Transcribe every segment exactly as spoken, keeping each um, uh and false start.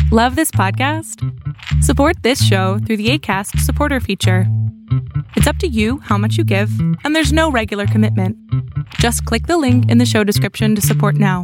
Love this podcast? Support this show through the Acast supporter feature. It's up to you how much you give, and there's no regular commitment. Just click the link in the show description to support now.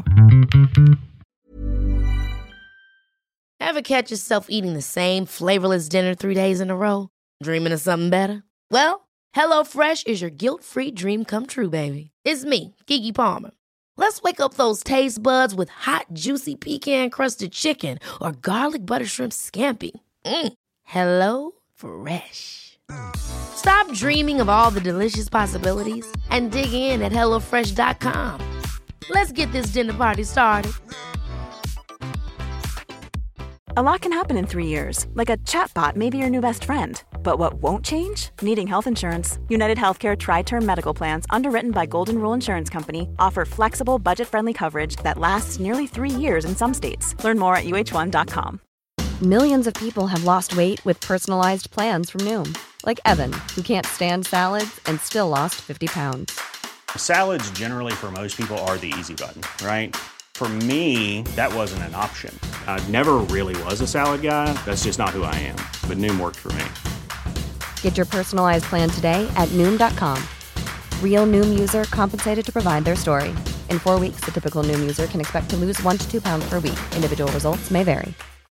Ever catch yourself eating the same flavorless dinner three days in a row? Dreaming of something better? Well, HelloFresh is your guilt-free dream come true, baby. It's me, Keke Palmer. Let's wake up those taste buds with hot, juicy pecan-crusted chicken or garlic butter shrimp scampi. Mm. Hello Fresh. Stop dreaming of all the delicious possibilities and dig in at hello fresh dot com. Let's get this dinner party started. A lot can happen in three years, like a chatbot may be your new best friend. But what won't change? Needing health insurance. United Healthcare Tri-Term Medical Plans, underwritten by Golden Rule Insurance Company, offer flexible, budget-friendly coverage that lasts nearly three years in some states. Learn more at U H one dot com. Millions of people have lost weight with personalized plans from Noom. Like Evan, who can't stand salads and still lost fifty pounds. Salads generally for most people are the easy button, right? For me, that wasn't an option. I never really was a salad guy. That's just not who I am. But Noom worked for me. Get your personalized plan today at Noom dot com. Real Noom user compensated to provide their story. In four weeks, the typical Noom user can expect to lose one to two pounds per week. Individual results may vary.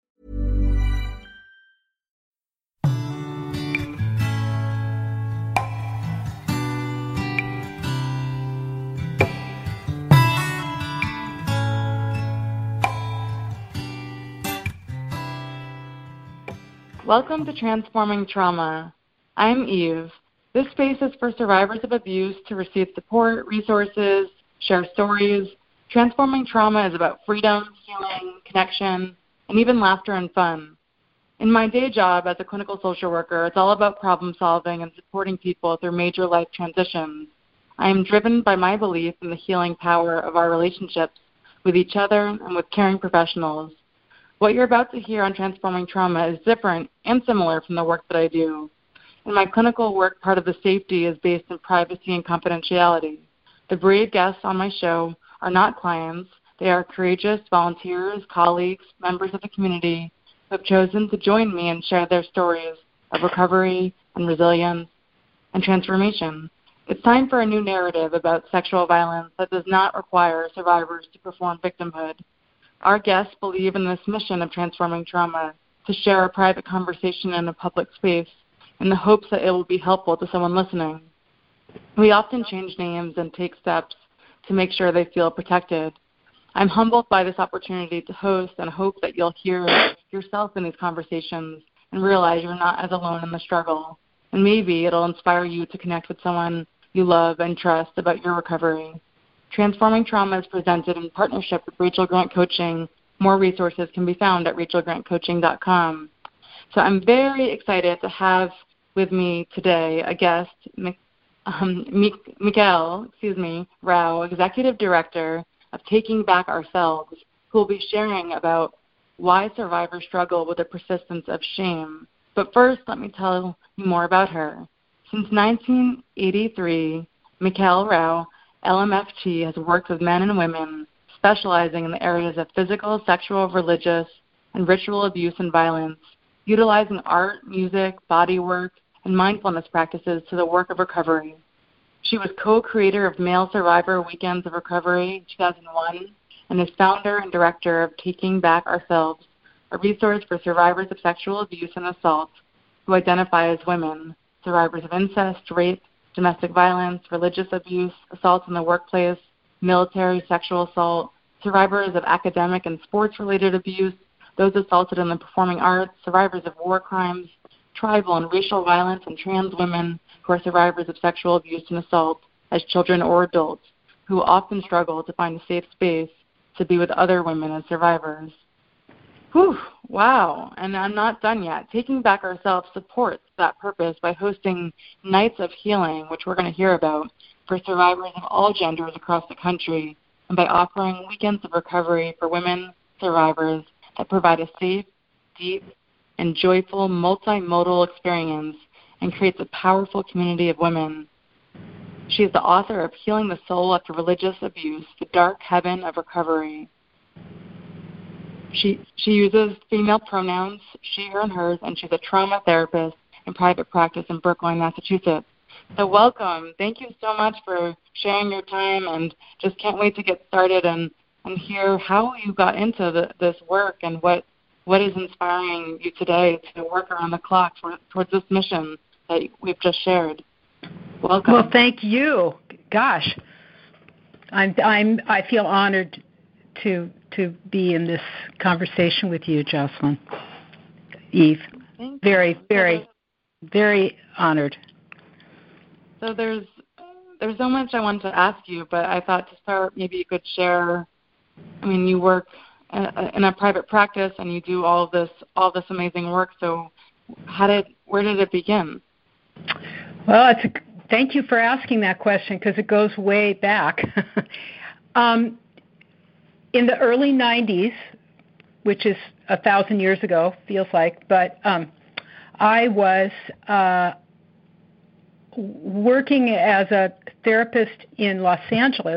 Welcome to Transforming Trauma. I'm Eve. This space is for survivors of abuse to receive support, resources, share stories. Transforming Trauma is about freedom, healing, connection, and even laughter and fun. In my day job as a clinical social worker, it's all about problem solving and supporting people through major life transitions. I am driven by my belief in the healing power of our relationships with each other and with caring professionals. What you're about to hear on Transforming Trauma is different and similar from the work that I do. In my clinical work, part of the safety is based in privacy and confidentiality. The brave guests on my show are not clients. They are courageous volunteers, colleagues, members of the community who have chosen to join me and share their stories of recovery and resilience and transformation. It's time for a new narrative about sexual violence that does not require survivors to perform victimhood. Our guests believe in this mission of transforming trauma to share a private conversation in a public space in the hopes that it will be helpful to someone listening. We often change names and take steps to make sure they feel protected. I'm humbled by this opportunity to host and hope that you'll hear yourself in these conversations and realize you're not as alone in the struggle. And maybe it'll inspire you to connect with someone you love and trust about your recovery. Transforming Trauma is presented in partnership with Rachel Grant Coaching. More resources can be found at rachel grant coaching dot com. So I'm very excited to have with me today a guest, um, Mikael, excuse me, Rao, Executive Director of Taking Back Ourselves, who will be sharing about why survivors struggle with the persistence of shame. But first, let me tell you more about her. Since nineteen eighty-three, Mikael Rao, L M F T, has worked with men and women specializing in the areas of physical, sexual, religious, and ritual abuse and violence, utilizing art, music, body work, and mindfulness practices to the work of recovery. She was co-creator of Male Survivor Weekends of Recovery in two thousand one and is founder and director of Taking Back Ourselves, a resource for survivors of sexual abuse and assault who identify as women, survivors of incest, rape, domestic violence, religious abuse, assault in the workplace, military sexual assault, survivors of academic and sports-related abuse, those assaulted in the performing arts, survivors of war crimes, tribal and racial violence, and trans women who are survivors of sexual abuse and assault as children or adults who often struggle to find a safe space to be with other women as survivors. Whew, wow, and I'm not done yet. Taking Back Ourselves supports that purpose by hosting Nights of Healing, which we're going to hear about, for survivors of all genders across the country, and by offering weekends of recovery for women survivors that provide a safe, deep, and joyful multimodal experience and creates a powerful community of women. She is the author of Healing the Soul After Religious Abuse, The Dark Heaven of Recovery. She she uses female pronouns, she, her, and hers, and she's a trauma therapist in private practice in Brookline, Massachusetts. So welcome. Thank you so much for sharing your time, and just can't wait to get started and, and hear how you got into the, this work and what what is inspiring you today to work around the clock for, towards this mission that we've just shared. Welcome. Well, thank you. Gosh, I'm I'm I feel honored to to be in this conversation with you, Jocelyn. Eve. Thank very, you. very, very honored. So there's there's so much I wanted to ask you, but I thought to start, maybe you could share. I mean, you work in a private practice and you do all of this all this amazing work. So, how did where did it begin? Well, it's a, thank you for asking that question because it goes way back. um, in the early nineties, which is a thousand years ago, feels like, but um, I was. Uh, working as a therapist in Los Angeles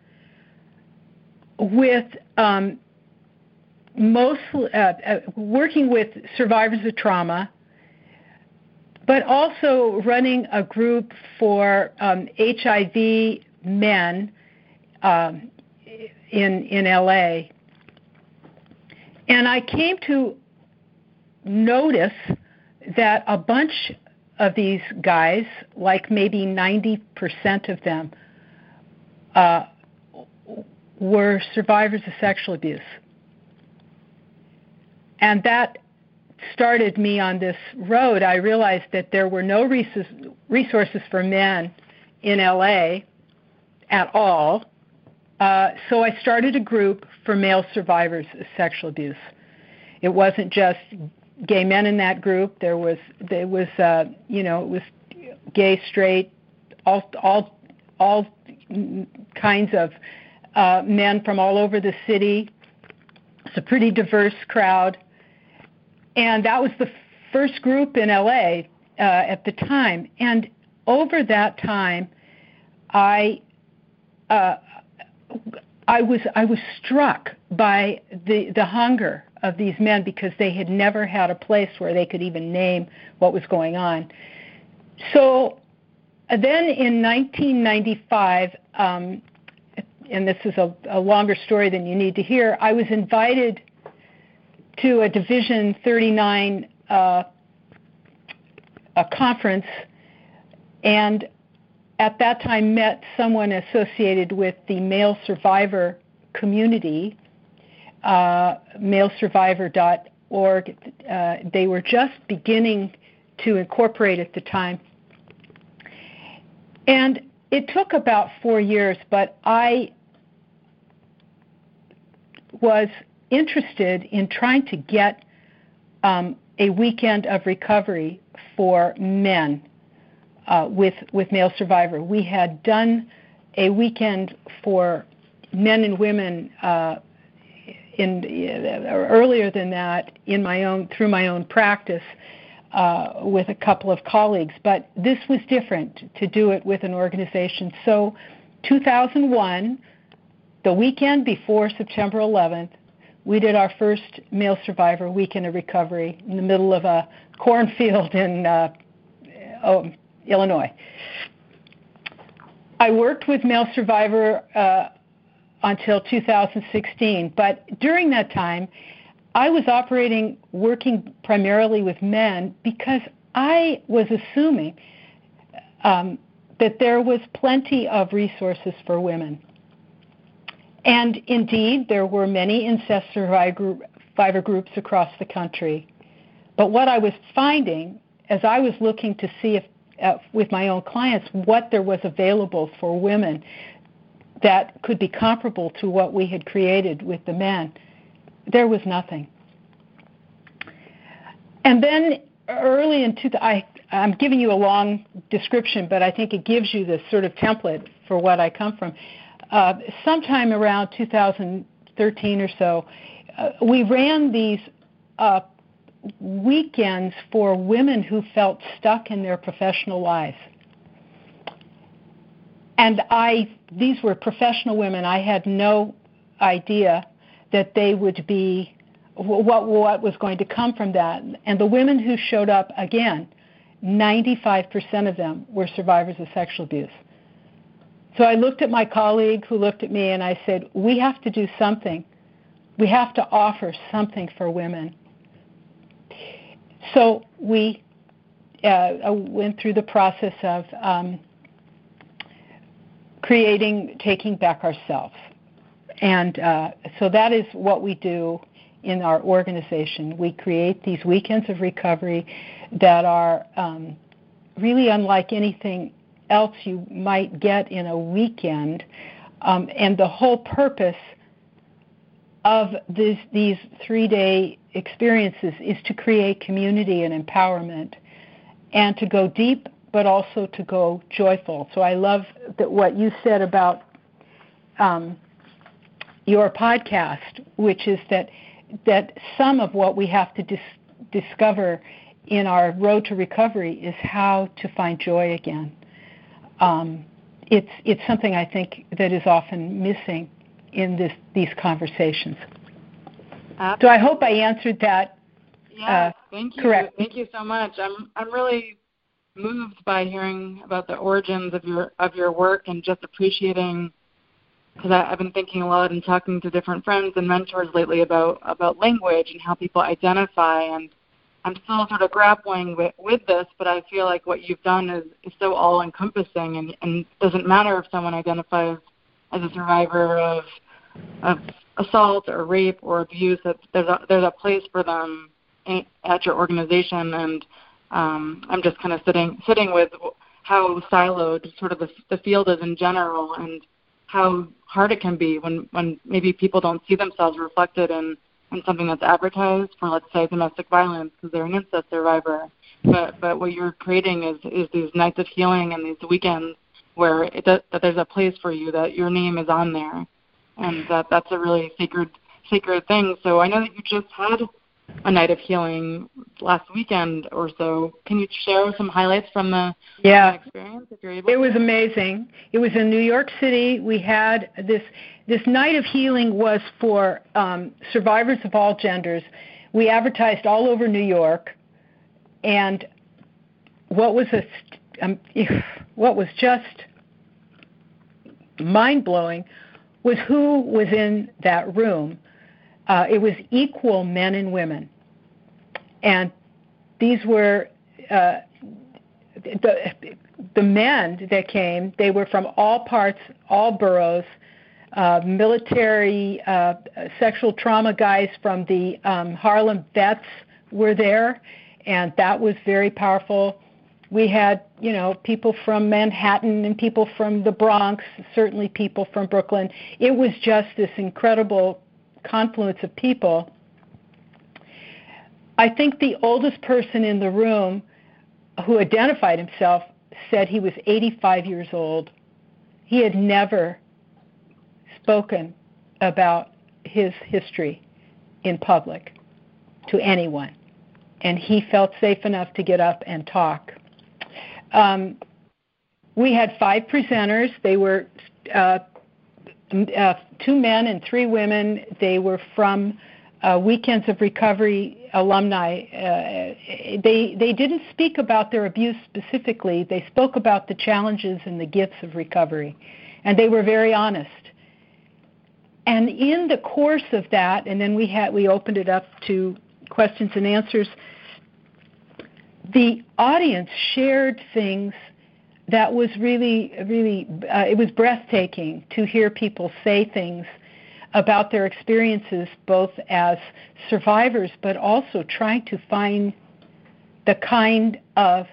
with um, mostly uh, uh, working with survivors of trauma, but also running a group for um, H I V men um, in in L A. And I came to notice that a bunch of these guys, like maybe ninety percent of them, uh, were survivors of sexual abuse. And that started me on this road. I realized that there were no resources for men in L A at all. Uh, so I started a group for male survivors of sexual abuse. It wasn't just gay men in that group. There was, there was, uh, you know, it was gay, straight, all, all, all kinds of uh, men from all over the city. It's a pretty diverse crowd, and that was the first group in L A uh, at the time. And over that time, I, uh, I was, I was struck by the the hunger of these men because they had never had a place where they could even name what was going on. So then in nineteen ninety-five, um, and this is a, a longer story than you need to hear, I was invited to a Division thirty-nine uh, a conference, and at that time met someone associated with the male survivor community, Uh, male survivor dot org. Uh, they were just beginning to incorporate at the time. And it took about four years, but I was interested in trying to get um, a weekend of recovery for men uh, with, with male survivor. We had done a weekend for men and women uh, In, uh, earlier than that, in my own through my own practice uh, with a couple of colleagues, but this was different to do it with an organization. So, two thousand one, the weekend before September eleventh, we did our first male survivor weekend of recovery in the middle of a cornfield in uh, oh, Illinois. I worked with male survivor. Uh, until two thousand sixteen. But during that time, I was operating, working primarily with men because I was assuming um, that there was plenty of resources for women. And indeed, there were many incest survivor groups across the country. But what I was finding, as I was looking to see if, uh, with my own clients, what there was available for women that could be comparable to what we had created with the men, there was nothing. And then early in two thousand, I, I'm giving you a long description, but I think it gives you the sort of template for what I come from. Uh, sometime around two thousand thirteen or so, uh, we ran these uh, weekends for women who felt stuck in their professional lives. And I, these were professional women. I had no idea that they would be what what was going to come from that. And the women who showed up, again, ninety-five percent of them were survivors of sexual abuse. So I looked at my colleague who looked at me, and I said, we have to do something. We have to offer something for women. So we uh, went through the process of um, creating Taking Back Ourselves. And uh, so that is what we do in our organization. We create these weekends of recovery that are um, really unlike anything else you might get in a weekend. Um, and the whole purpose of this, these three-day experiences is to create community and empowerment and to go deep, but also to go joyful. So I love that what you said about um, your podcast, which is that that some of what we have to dis- discover in our road to recovery is how to find joy again. Um, it's it's something I think that is often missing in this these conversations. Absolutely. So I hope I answered that. Yeah, uh, thank you. Correct. Thank you so much. I'm I'm really moved by hearing about the origins of your of your work and just appreciating, because I've been thinking a lot and talking to different friends and mentors lately about about language and how people identify, and I'm still sort of grappling with, with this, but I feel like what you've done is, is so all-encompassing, and, and it doesn't matter if someone identifies as a survivor of of assault or rape or abuse, that there's a, there's a place for them in, at your organization. And um, I'm just kind of sitting sitting with how siloed sort of the, the field is in general, and how hard it can be when, when maybe people don't see themselves reflected in, in something that's advertised for, let's say, domestic violence because they're an incest survivor. But but what you're creating is, is these nights of healing and these weekends where it does, that there's a place for you, that your name is on there, and that that's a really sacred sacred thing. So I know that you just had a night of healing last weekend or so. Can you share some highlights from the yeah. experience, if you're able It to? was amazing. It was in New York City. We had this this night of healing was for um, survivors of all genders. We advertised all over New York, and what was a um, what was just mind-blowing was who was in that room. Uh, it was equal men and women, and these were uh, the the men that came. They were from all parts, all boroughs, uh, military, uh, sexual trauma guys from the um, Harlem Vets were there, and that was very powerful. We had, you know, people from Manhattan and people from the Bronx, certainly people from Brooklyn. It was just this incredible confluence of people. I think the oldest person in the room who identified himself said he was eighty-five years old. He had never spoken about his history in public to anyone, and he felt safe enough to get up and talk. Um, we had five presenters. They were uh, uh, two men and three women. They were from uh, Weekends of Recovery alumni. Uh, they they didn't speak about their abuse specifically. They spoke about the challenges and the gifts of recovery, and they were very honest. And in the course of that, and then we had we opened it up to questions and answers. The audience shared things that was really, really, uh, it was breathtaking to hear people say things about their experiences, both as survivors, but also trying to find the kind of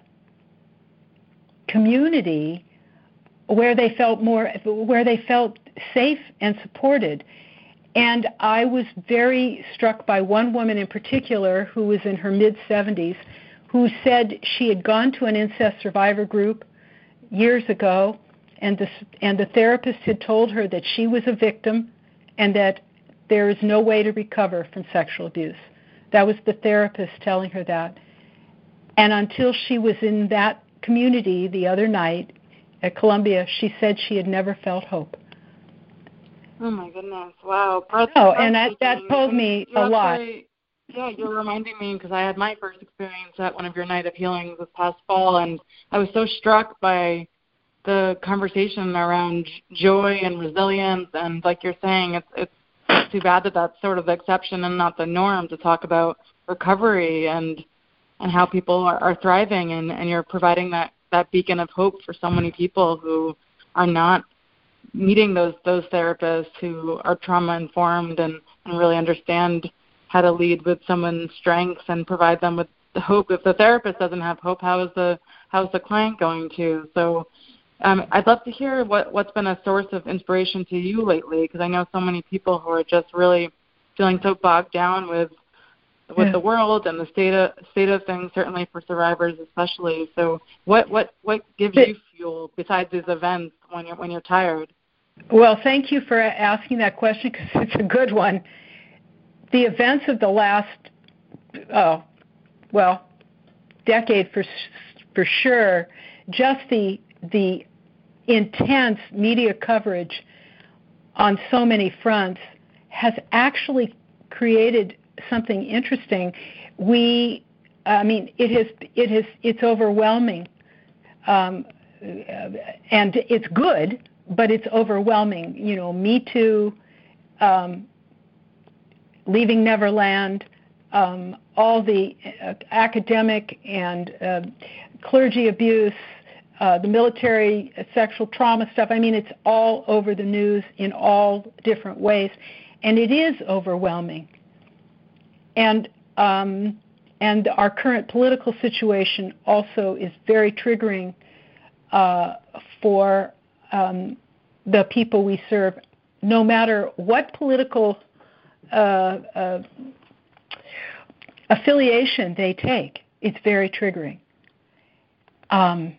community where they felt more, where they felt safe and supported. And I was very struck by one woman in particular who was in her mid-seventies, who said she had gone to an incest survivor group years ago, and the, and the therapist had told her that she was a victim and that there is no way to recover from sexual abuse. That was the therapist telling her that. And until she was in that community the other night at Columbia, she said she had never felt hope. Oh, my goodness. Wow. Breath, oh, and that, that told me a lot. Very, Yeah, you're reminding me because I had my first experience at one of your Night of Healings this past fall, and I was so struck by the conversation around joy and resilience. And like you're saying, it's it's too bad that that's sort of the exception and not the norm to talk about recovery and and how people are, are thriving. And, and you're providing that, that beacon of hope for so many people who are not meeting those those therapists who are trauma informed and, and really understand how to lead with someone's strengths and provide them with the hope. If the therapist doesn't have hope, how is the how is the client going to? So um, I'd love to hear what, what's been a source of inspiration to you lately, because I know so many people who are just really feeling so bogged down with with yeah. the world and the state of state of things, certainly for survivors especially. So what, what, what gives you fuel besides these events when you're when you're tired? Well, thank you for asking that question, because it's a good one. The events of the last, oh, well, decade for for sure, just the the intense media coverage on so many fronts has actually created something interesting. We, I mean, it has it has it's overwhelming, um, and it's good, but it's overwhelming. You know, Me Too. Um, Leaving Neverland, um, all the uh, academic and uh, clergy abuse, uh, the military uh, sexual trauma stuff. I mean, it's all over the news in all different ways, and it is overwhelming. And um, and our current political situation also is very triggering uh, for um, the people we serve, no matter what political Uh, uh, affiliation they take. It's very triggering. Um,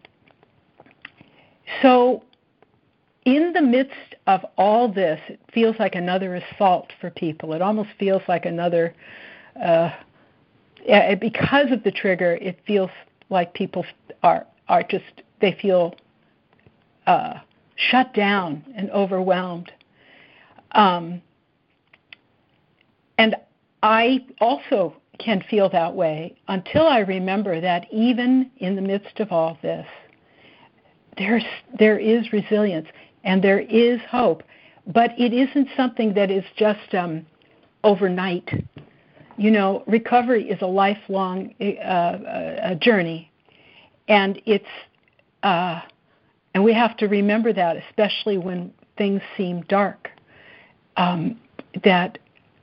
so in the midst of all this, it feels like another assault for people. It almost feels like another, uh, because of the trigger, it feels like people are, are just, they feel uh, shut down and overwhelmed. Um, And I also can feel that way until I remember that even in the midst of all this, there's, there is resilience and there is hope. But it isn't something that is just um, overnight. You know, recovery is a lifelong uh, a journey, and it's uh, and we have to remember that, especially when things seem dark, um, that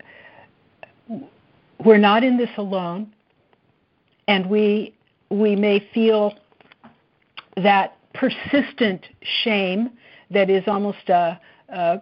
we're not in this alone, and we we may feel that persistent shame that is almost a, a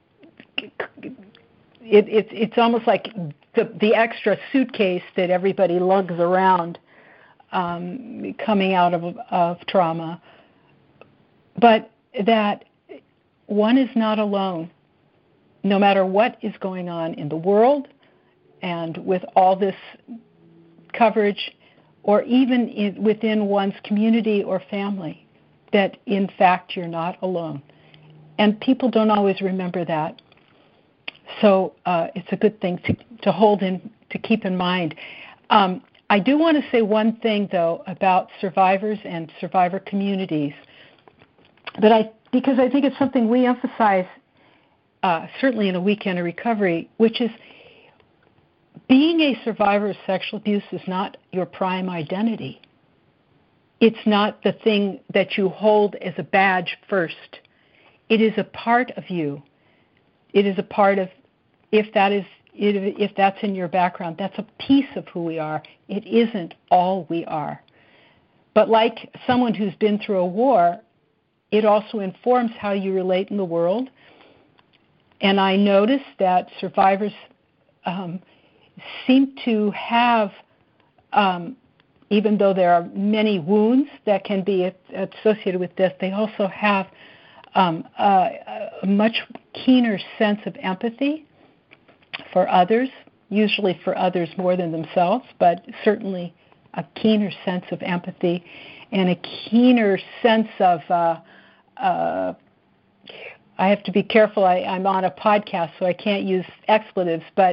it, it, it's almost like the the extra suitcase that everybody lugs around um, coming out of of trauma, but that one is not alone, no matter what is going on in the world. And with all this coverage, or even in, within one's community or family, that in fact you're not alone. And people don't always remember that. So uh, it's a good thing to, to hold in, to keep in mind. Um, I do want to say one thing, though, about survivors and survivor communities, but I because I think it's something we emphasize, uh, certainly in a weekend of recovery, which is being a survivor of sexual abuse is not your prime identity. It's not the thing that you hold as a badge first. It is a part of you. It is a part of, if that is, if that's in your background, that's a piece of who we are. It isn't all we are. But like someone who's been through a war, it also informs how you relate in the world. And I noticed that survivors um, seem to have, um, even though there are many wounds that can be associated with this, they also have um, a, a much keener sense of empathy for others, usually for others more than themselves, but certainly a keener sense of empathy and a keener sense of, uh, uh, I have to be careful, I, I'm on a podcast, so I can't use expletives, but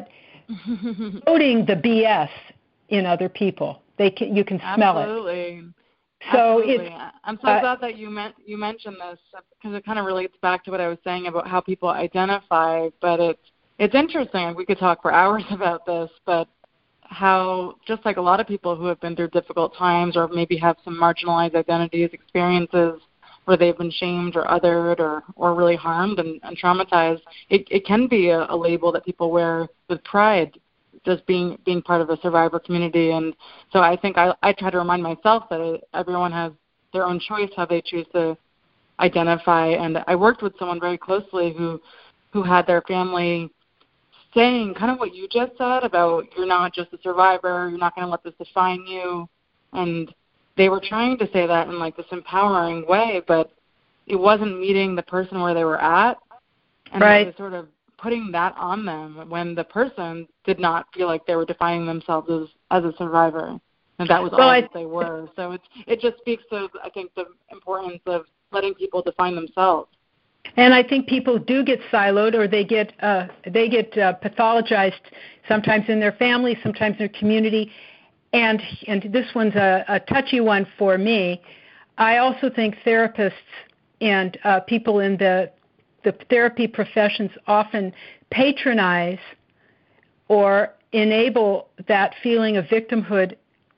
putting the B S in other people. They can, you can smell Absolutely. it. So Absolutely. it's, I'm so uh, glad that you meant you mentioned this because it kind of relates back to what I was saying about how people identify. But it's it's interesting. We could talk for hours about this, but how just like a lot of people who have been through difficult times or maybe have some marginalized identities, experiences where they've been shamed or othered or, or really harmed and, and traumatized, it, it can be a, a label that people wear with pride, just being being part of a survivor community. And so I think I, I try to remind myself that it, everyone has their own choice how they choose to identify. And I worked with someone very closely who who had their family saying kind of what you just said about you're not just a survivor, you're not going to let this define you. And they were trying to say that in like this empowering way, but it wasn't meeting the person where they were at. And right. it was sort of putting that on them when the person did not feel like they were defining themselves as, as a survivor. And that was well, all I, that they were. So it's, it just speaks to, I think, the importance of letting people define themselves. And I think people do get siloed, or they get uh, they get uh, pathologized sometimes in their family, sometimes in their community. And and this one's a, a touchy one for me. I also think therapists and uh, people in the the therapy professions often patronize or enable that feeling of victimhood,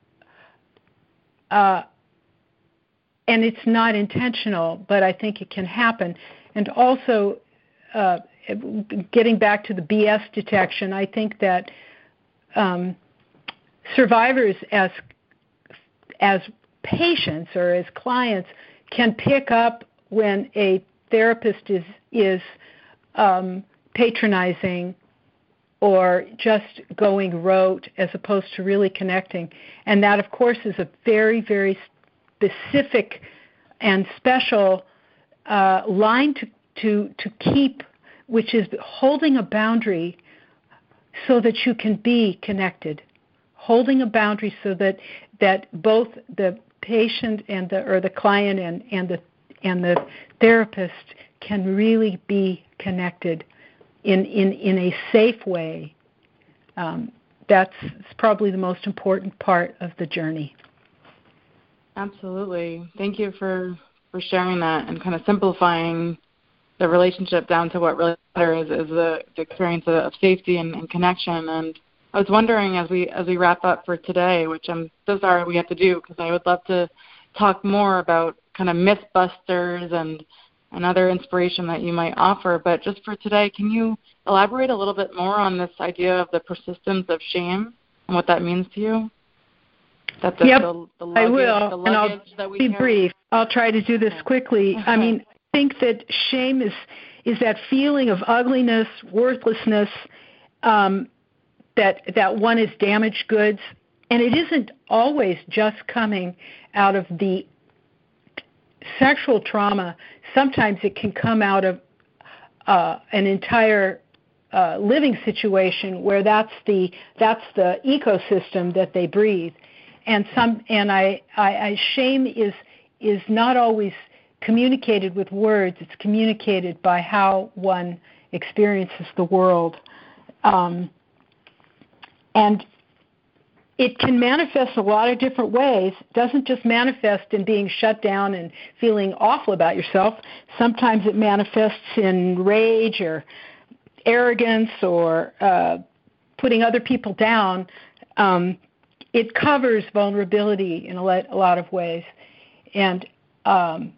uh, and it's not intentional, but I think it can happen. And also, uh, getting back to the B S detection, I think that um, survivors as as patients or as clients can pick up when a therapist is is um, patronizing or just going rote as opposed to really connecting. And that, of course, is a very, very specific and special uh, line to, to, to keep, which is holding a boundary so that you can be connected. Holding a boundary so that that both the patient and the or the client and, and the and the therapist can really be connected in in, in a safe way. Um, that's probably the most important part of the journey. Absolutely. Thank you for, for sharing that and kind of simplifying the relationship down to what really matters is the, the experience of safety and, and connection. And I was wondering as we as we wrap up for today, which I'm so sorry we have to do because I would love to talk more about kind of mythbusters and another inspiration that you might offer. But just for today, can you elaborate a little bit more on this idea of the persistence of shame and what that means to you? That the, yep, the, the luggage, I will, the and I'll that we be carry? brief. I'll try to do this quickly. I mean, I think that shame is is that feeling of ugliness, worthlessness, um, that that one is damaged goods, and it isn't always just coming out of the sexual trauma. Sometimes it can come out of uh, an entire uh, living situation where that's the that's the ecosystem that they breathe, and some and I, I, I shame is is not always communicated with words. It's communicated by how one experiences the world. Um, And it can manifest a lot of different ways. It doesn't just manifest in being shut down and feeling awful about yourself. Sometimes it manifests in rage or arrogance or uh, putting other people down. Um, it covers vulnerability in a lot of ways. And um,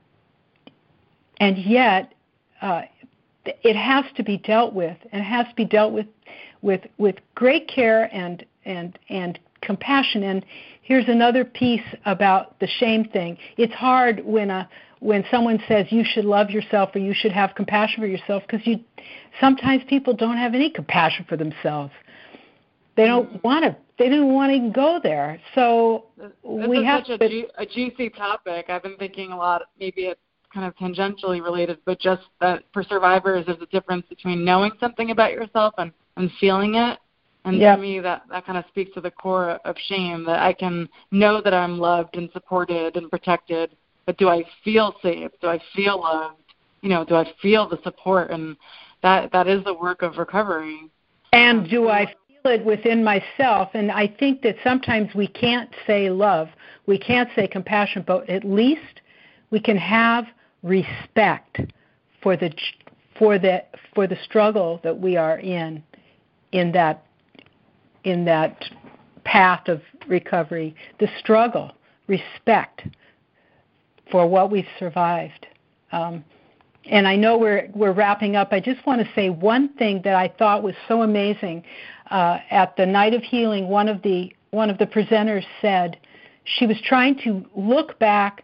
and yet uh, it has to be dealt with, and it has to be dealt with with with great care and and and compassion. And here's another piece about the shame thing. It's hard when a when someone says you should love yourself or you should have compassion for yourself, because you sometimes people don't have any compassion for themselves. They don't mm-hmm. want to. They don't want to go there. So this, we this have is such to, a, ju- a juicy topic. I've been thinking a lot. Maybe it's kind of tangentially related, but just that for survivors, there's a difference between knowing something about yourself and and feeling it. And yep. to me, that, that kind of speaks to the core of shame, that I can know that I'm loved and supported and protected, but do I feel safe? Do I feel loved? You know, do I feel the support? And that that is the work of recovery. And do I feel it within myself, and I think that sometimes we can't say love, we can't say compassion, but at least we can have respect for the for the for the struggle that we are in in that in that path of recovery. The struggle, respect for what we've survived. Um, and I know we're we're wrapping up. I just want to say one thing that I thought was so amazing. Uh, at the Night of Healing, one of the one of the presenters said she was trying to look back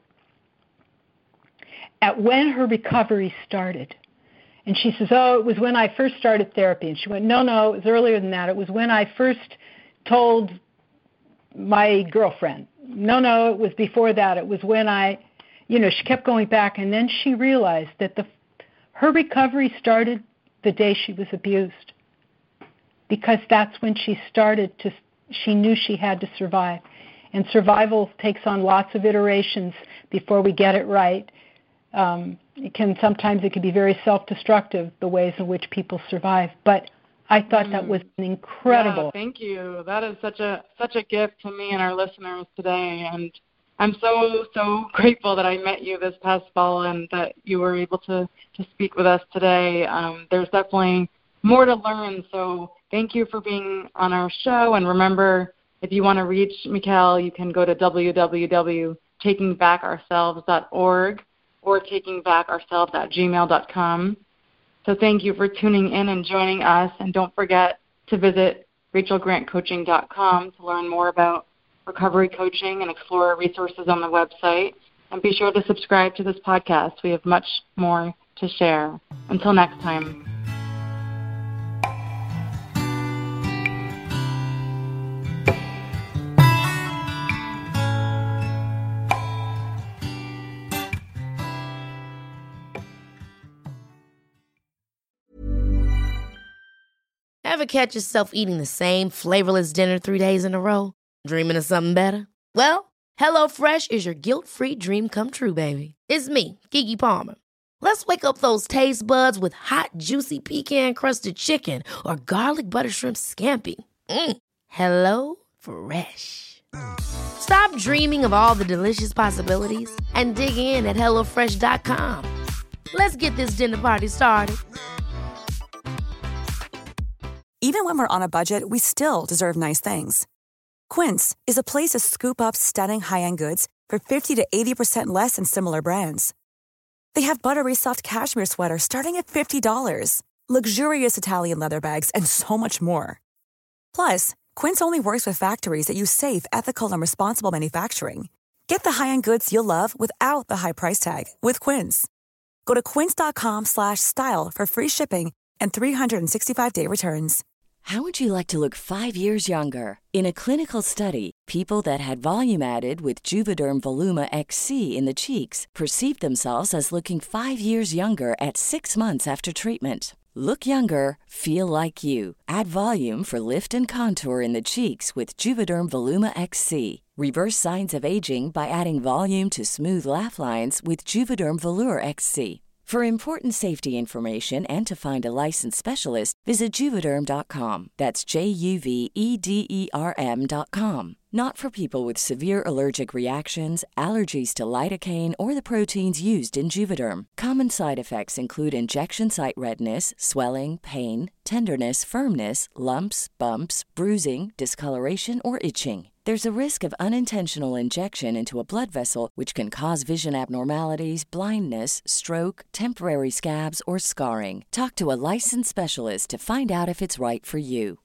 at when her recovery started. And she says, oh, it was when I first started therapy. And she went, no, no, it was earlier than that. It was when I first told my girlfriend. No, no, it was before that. It was when I, you know, she kept going back. And then she realized that the her recovery started the day she was abused, because that's when she started to, she knew she had to survive. And survival takes on lots of iterations before we get it right. Um, it can sometimes it can be very self-destructive, the ways in which people survive. But I thought mm. that was an incredible. Yeah, thank you. That is such a such a gift to me and our listeners today. And I'm so so grateful that I met you this past fall and that you were able to to speak with us today. Um, there's definitely more to learn. So thank you for being on our show. And remember, if you want to reach Mikkel, you can go to w w w dot taking back ourselves dot org. or taking back ourselves at gmail dot com. So thank you for tuning in and joining us. And don't forget to visit rachel grant coaching dot com to learn more about recovery coaching and explore resources on the website. And be sure to subscribe to this podcast. We have much more to share. Until next time. Ever catch yourself eating the same flavorless dinner three days in a row? Dreaming of something better? Well, HelloFresh is your guilt-free dream come true, baby. It's me, Keke Palmer. Let's wake up those taste buds with hot, juicy pecan-crusted chicken or garlic butter shrimp scampi. Mm. Hello Fresh. Stop dreaming of all the delicious possibilities and dig in at hello fresh dot com. Let's get this dinner party started. Even when we're on a budget, we still deserve nice things. Quince is a place to scoop up stunning high-end goods for fifty to eighty percent less than similar brands. They have buttery soft cashmere sweaters starting at fifty dollars, luxurious Italian leather bags, and so much more. Plus, Quince only works with factories that use safe, ethical, and responsible manufacturing. Get the high-end goods you'll love without the high price tag with Quince. Go to quince dot com slash style for free shipping and three sixty-five day returns. How would you like to look five years younger? In a clinical study, people that had volume added with Juvederm Voluma X C in the cheeks perceived themselves as looking five years younger at six months after treatment. Look younger, feel like you. Add volume for lift and contour in the cheeks with Juvederm Voluma X C. Reverse signs of aging by adding volume to smooth laugh lines with Juvederm Volure X C. For important safety information and to find a licensed specialist, visit Juvederm dot com. That's J U V E D E R M dot com. Not for people with severe allergic reactions, allergies to lidocaine, or the proteins used in Juvederm. Common side effects include injection site redness, swelling, pain, tenderness, firmness, lumps, bumps, bruising, discoloration, or itching. There's a risk of unintentional injection into a blood vessel, which can cause vision abnormalities, blindness, stroke, temporary scabs, or scarring. Talk to a licensed specialist to find out if it's right for you.